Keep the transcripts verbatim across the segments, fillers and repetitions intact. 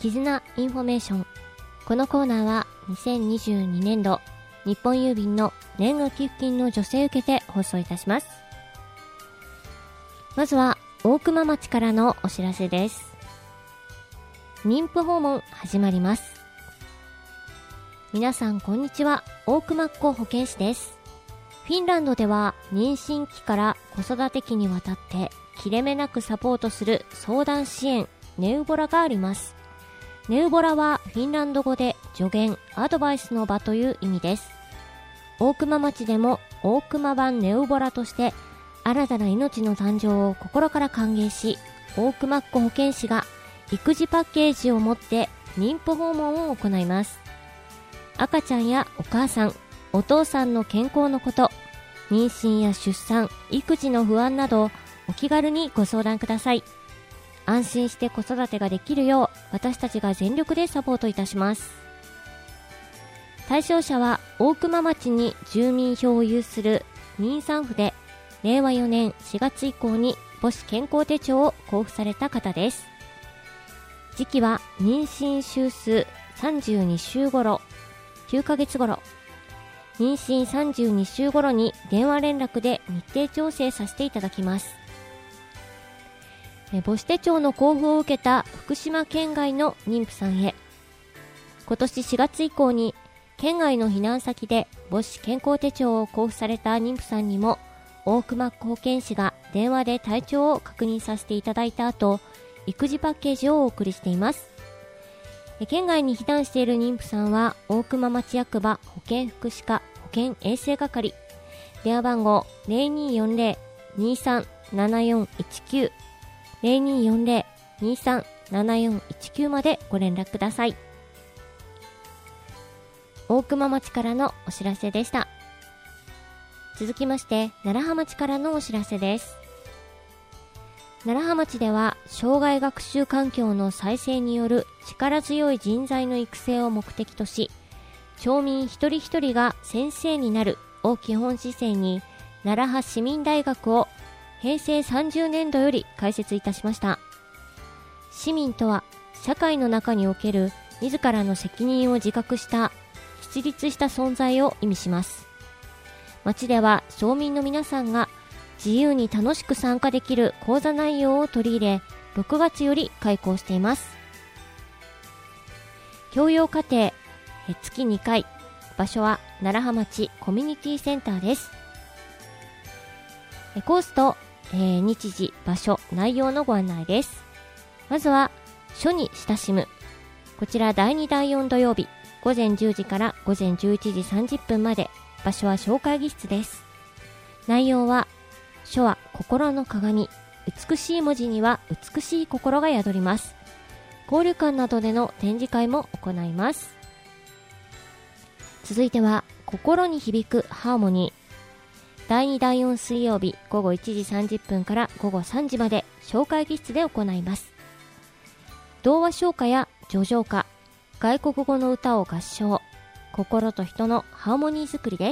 絆インフォメーション。このコーナーはにせんにじゅうにねんど日本郵便の年賀寄付金の助成受けて放送いたします。まずは大熊町からのお知らせです。妊婦訪問始まります。皆さんこんにちは、大熊っ子保健師です。フィンランドでは妊娠期から子育て期にわたって切れ目なくサポートする相談支援ネウボラがあります。ネウボラはフィンランド語で助言、アドバイスの場という意味です。大熊町でも大熊版ネウボラとして新たな命の誕生を心から歓迎し、大熊っ子保健師が育児パッケージを持って妊婦訪問を行います。赤ちゃんやお母さん、お父さんの健康のこと、妊娠や出産、育児の不安などお気軽にご相談ください。安心して子育てができるよう私たちが全力でサポートいたします。対象者は大熊町に住民票を有する妊産婦で、れいわよねんしがつ以降に母子健康手帳を交付された方です。時期は妊娠週数さんじゅうに週頃、きゅうかげつ頃、妊娠さんじゅうに週頃に電話連絡で日程調整させていただきます。母子手帳の交付を受けた福島県外の妊婦さんへ、今年しがつ以降に県外の避難先で母子健康手帳を交付された妊婦さんにも大熊っ子保健師が電話で体調を確認させていただいた後、育児パッケージをお送りしています。県外に避難している妊婦さんは大熊町役場保健福祉課保健衛生係、電話番号 ゼロにーよんゼロ にーさんななよんいちきゅう ゼロにーよんゼロ にーさんななよんいちきゅう までご連絡ください。大熊町からのお知らせでした。続きまして楢葉町からのお知らせです。楢葉町では障害学習環境の再生による力強い人材の育成を目的とし、町民一人一人が先生になるを基本姿勢に楢葉市民大学をへいせいさんじゅうねんどより開設いたしました。市民とは社会の中における自らの責任を自覚した自立した存在を意味します。町では町民の皆さんが自由に楽しく参加できる講座内容を取り入れ、ろくがつより開講しています。教養課程つきにかい、場所は楢葉町コミュニティセンターです。コースと、えー、日時、場所、内容のご案内です。まずは書に親しむ、こちらだいにだいよん土曜日ごぜんじゅうじからごぜんじゅういちじさんじゅっぷんまで、場所は小会議室です。内容は書は心の鏡、美しい文字には美しい心が宿ります。交流館などでの展示会も行います。続いては心に響くハーモニー、だいにだいよん水曜日ごごいちじさんじゅっぷんからごごさんじまで小会議室で行います。童話唱歌や叙情歌、外国語の歌を合唱、心と人のハーモニー作りです。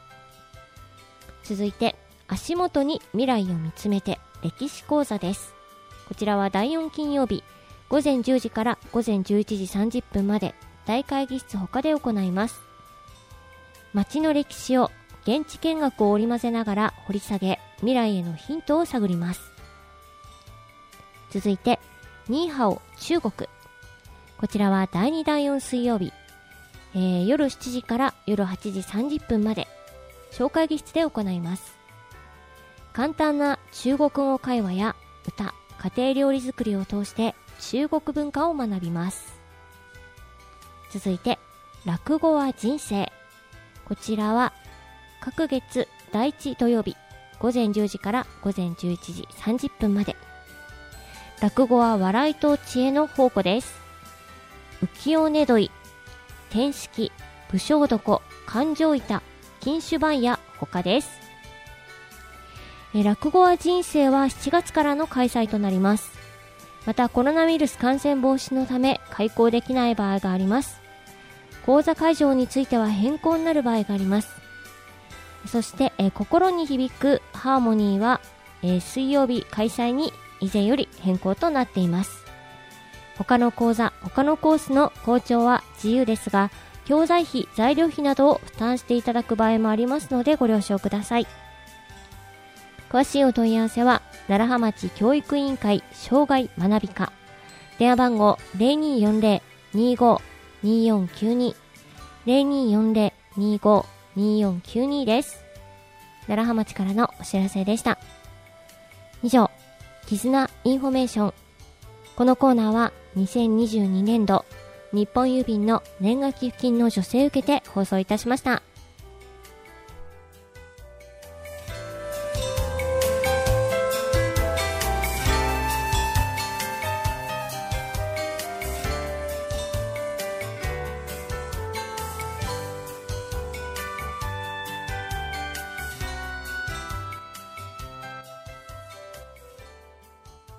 続いて足元に未来を見つめて歴史講座です。こちらはだいよん金曜日ごぜんじゅうじからごぜんじゅういちじさんじゅっぷんまで大会議室他で行います。街の歴史を現地見学を織り交ぜながら掘り下げ、未来へのヒントを探ります。続いてニーハオ中国、こちらはだいにだいよん水曜日、えー、夜しちじから夜はちじさんじゅっぷんまで小会議室で行います。簡単な中国語会話や歌、家庭料理作りを通して中国文化を学びます。続いて落語は人生、こちらは各月だいいち土曜日ごぜんじゅうじからごぜんじゅういちじさんじゅっぷんまで。落語は笑いと知恵の宝庫です。浮世音どい、天式、武将床、感情板、金酒番や他です。え落語は人生はしちがつからの開催となります。またコロナウイルス感染防止のため開講できない場合があります。講座会場については変更になる場合があります。そしてえ心に響くハーモニーはえ水曜日開催に以前より変更となっています。 他の講座、他のコースの校長は自由ですが、教材費、材料費などを負担していただく場合もありますのでご了承ください。詳しいお問い合わせは、楢葉町教育委員会障害学び課。電話番号 ゼロにーよんゼロ にーごー にーよんきゅうに ゼロにーよんゼロ にーごー にーよんきゅうに です。楢葉町からのお知らせでした。以上、絆インフォメーション。このコーナーはにせんにじゅうにねんど日本郵便の年賀寄付金の助成を受けて放送いたしました。